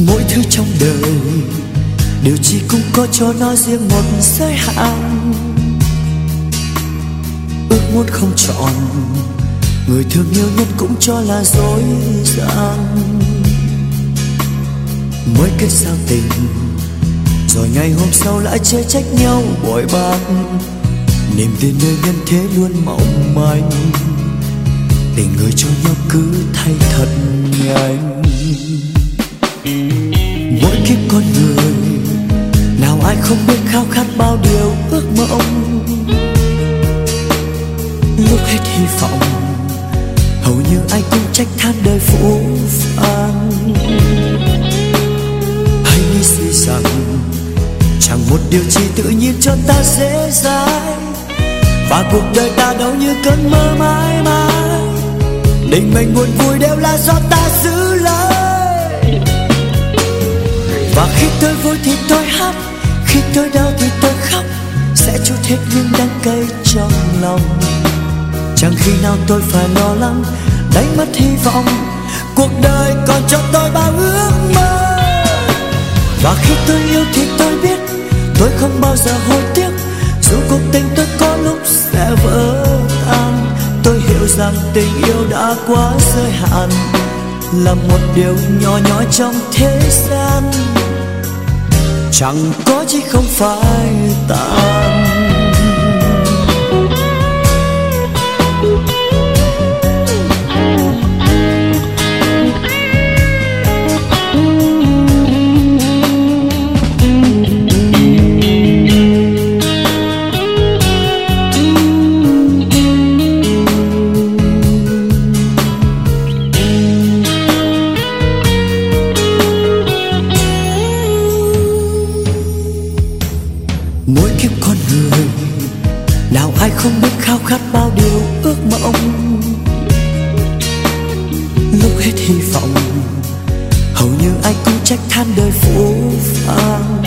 Mỗi thứ trong đời điều chi cũng có cho nó riêng một giới hạn. Ước muốn không trọn, người thương yêu nhất cũng cho là dối gian. Mới kết giao tình, rồi ngày hôm sau lại chê trách nhau bội bạc. Niềm tin nơi nhân thế luôn mỏng manh, tình người cho nhau cứ thay thật nhanh. Mỗi kiếp con người, nào ai không biết khao khát bao điều ước mộng. Lúc hết hy vọng, hầu như ai cũng trách than đời phũ phàng. Hãy nghĩ suy rằng chẳng một điều chi tự nhiên cho ta dễ dàng, và cuộc đời ta đâu như cơn mơ mãi mãi. Định mệnh buồn vui đều là do ta giữ lấy. Và khi tôi vui thì tôi hát, khi tôi đau thì tôi khóc, sẽ trút hết những đắng cay trong lòng. Chẳng khi nào tôi phải lo lắng đánh mất hy vọng, cuộc đời còn cho tôi bao ước mơ. Và khi tôi yêu thì tôi biết tôi không bao giờ hối tiếc, dù cuộc tình tôi có lúc sẽ vỡ tan. Tôi hiểu rằng tình yêu đã quá giới hạn, là một điều nhỏ nhoi trong thế gian, chẳng có chi không phải tàn. Mỗi kiếp con người, nào ai không biết khao khát bao điều ước mộng. Lúc hết hy vọng, hầu như ai cũng trách than đời phũ phàng.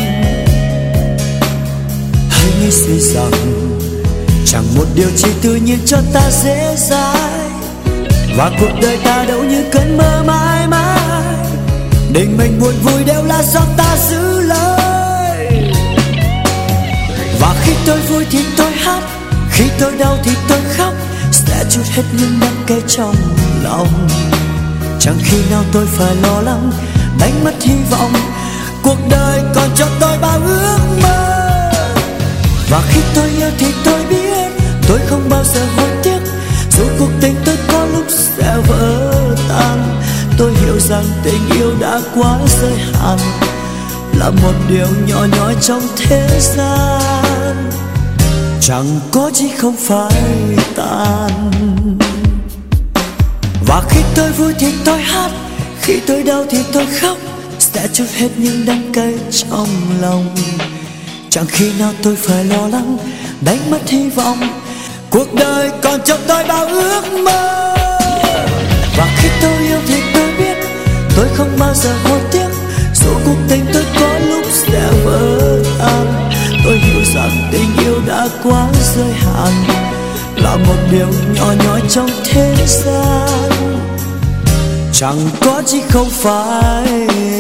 Hãy nghĩ suy rằng chẳng một điều chi tự nhiên cho ta dễ dàng, và cuộc đời ta đâu như cơn mơ mãi mãi. Định mệnh buồn vui đều là do ta giữ lấy. Và khi tôi vui thì tôi hát, khi tôi đau thì tôi khóc, sẽ trút hết những đắng cay trong lòng. Chẳng khi nào tôi phải lo lắng đánh mất hy vọng, cuộc đời còn cho tôi bao ước mơ. Và khi tôi yêu thì tôi biết tôi không bao giờ hối tiếc, dù cuộc tình tôi có lúc sẽ vỡ tan. Tôi hiểu rằng tình yêu đã quá giới hạn, là một điều nhỏ nhoi trong thế gian, chẳng có chi không phải tàn. Và khi tôi vui thì tôi hát, khi tôi đau thì tôi khóc, sẽ trút hết những đắng cay trong lòng. Chẳng khi nào tôi phải lo lắng đánh mất hy vọng, cuộc đời còn cho tôi bao ước mơ. Và khi tôi yêu thì tôi biết tôi không bao giờ hối tiếc, dù cuộc tình tôi có lúc sẽ vỡ tan. Tôi hiểu rằng tình yêu đã quá giới hạn, là một điều nhỏ nhoi trong thế gian, chẳng có chi không phải